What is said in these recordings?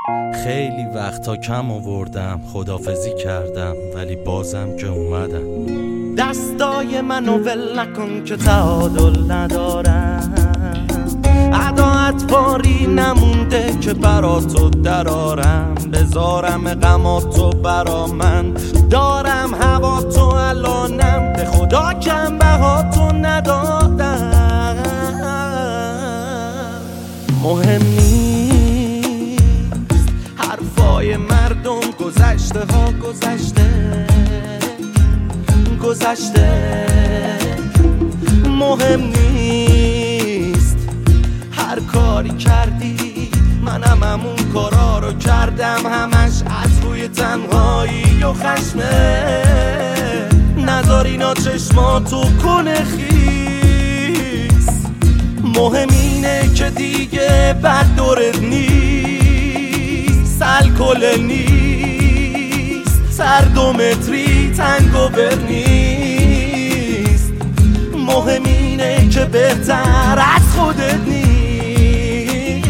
خیلی وقتا کم آوردم، خدافزی کردم ولی بازم که اومدم. دستای منو ول نکن که تعادل ندارم، عداعت باری نمونده که براتو درارم. بذارم غماتو برا من، دارم هواتو الانم، به خدا کم بهاتو ندادم. مهم نیست حرفای مردم، گذشته ها گذشته. مهم نیست هر کاری کردی، منم همون کارا رو کردم، همش از روی تنهایی و خشمه. نذار اینا چشماتو کنه خیس، مهم اینه که دیگه بد دورت نیست، الکل نیست، سر 2 متری تنگوور نیست. مهم اینه که بهتر از خودت نیست.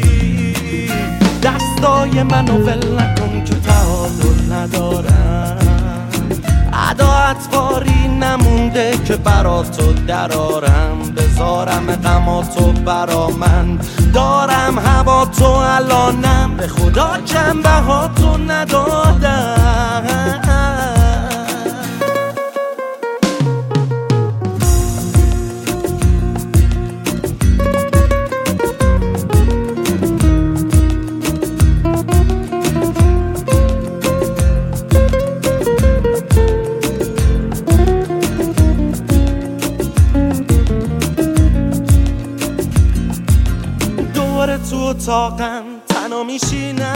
دستای منو ول نکن که تعادل ندارم، عداعت باری نمونده که براتو درارم. بذارم غماتو برا من، دارم هواتو الانم، به خدا کم بهاتو ندادم. تو اتاقم تنها میشینم،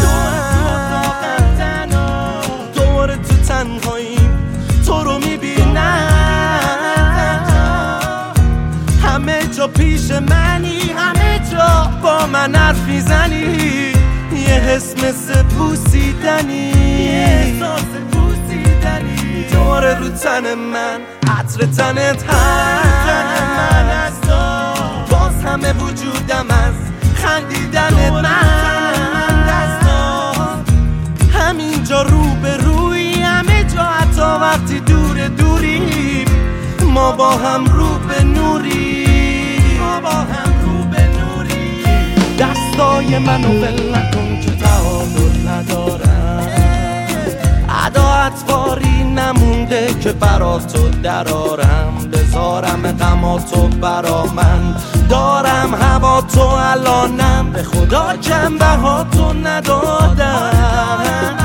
دور تو تنهاییم تو رو میبینم. همه جا پیش منی، همه جا با من حرف میزنی. یه حس مثل بوسیدنی، دور رو تن من، عطر تنت هست، باز همه وجودم از خندیدن من دستان. همینجا رو به روی، همه جا حتی وقتی دوریم، ما با هم رو به نوری. دستای منو ول نکن که تعادل ندارم، عداعت باری نمونده که براتو درارم. بذارم غماتو برا من، دارم هواتو الانم، به خدا کم بهاتو ندادم.